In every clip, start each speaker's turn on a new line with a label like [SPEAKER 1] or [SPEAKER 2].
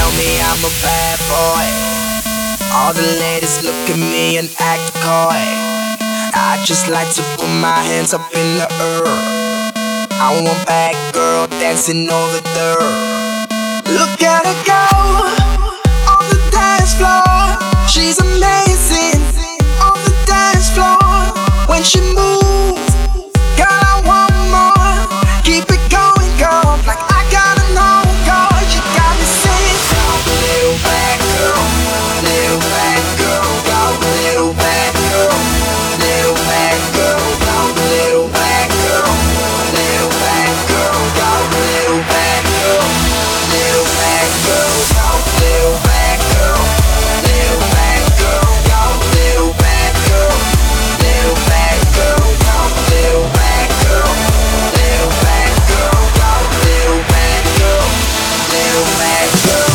[SPEAKER 1] tell me I'm a bad boy. All the ladies look at me and act coy. I just like to put my hands up in the air. I want bad girl dancing over there. Look at her go on the dance floor. She's amazing on the dance floor. When she moves, girl, I want more. Keep it going, girl, like I gotta know, girl. You got me saying, go, little bad girl, little bad girl, go, little bad girl, little bad girl, go, little bad girl, little bad girl, go, little bad girl, little bad girl, go, little bad girl, little bad girl, go, little bad girl, little bad girl, go, little bad girl, little bad girl, go, little bad girl, little bad girl.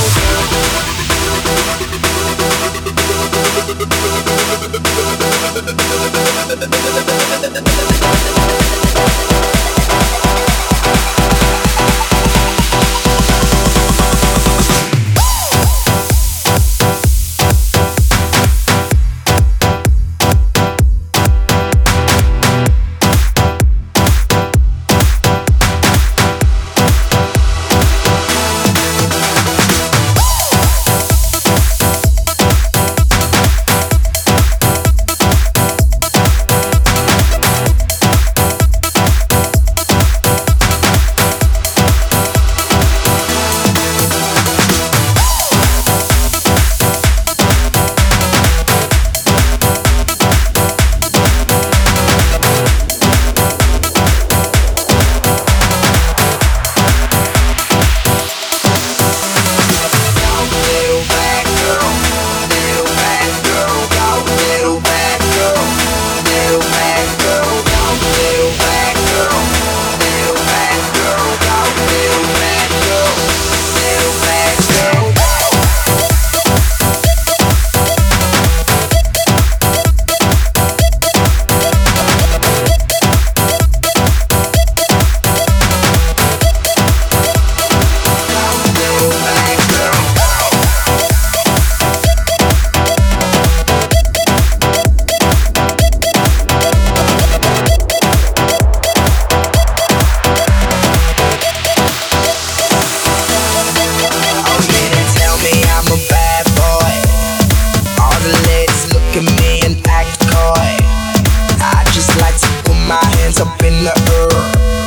[SPEAKER 1] Up in the air,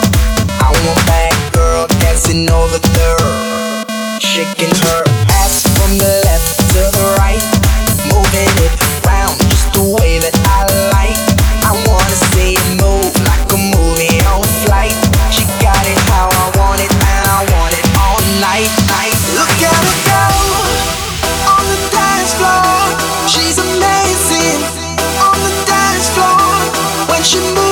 [SPEAKER 1] I want bad girl dancing over there, shaking her ass from the left to the right, moving it around just the way that I like. I wanna see it move like a movie on flight. She got it how I want it, and I want it all night. Look at her go on the dance floor. She's amazing on the dance floor. When she moves,